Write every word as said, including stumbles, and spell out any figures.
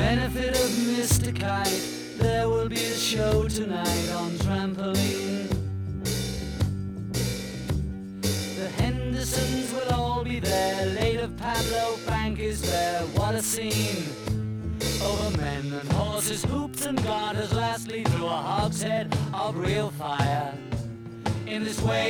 benefit of Mister Kite, there will be a show tonight on trampoline. The Hendersons will all be there, late of Pablo Frank is there, what a scene. Over men and horses, hoops and garters, lastly through a hogshead of real fire. In this way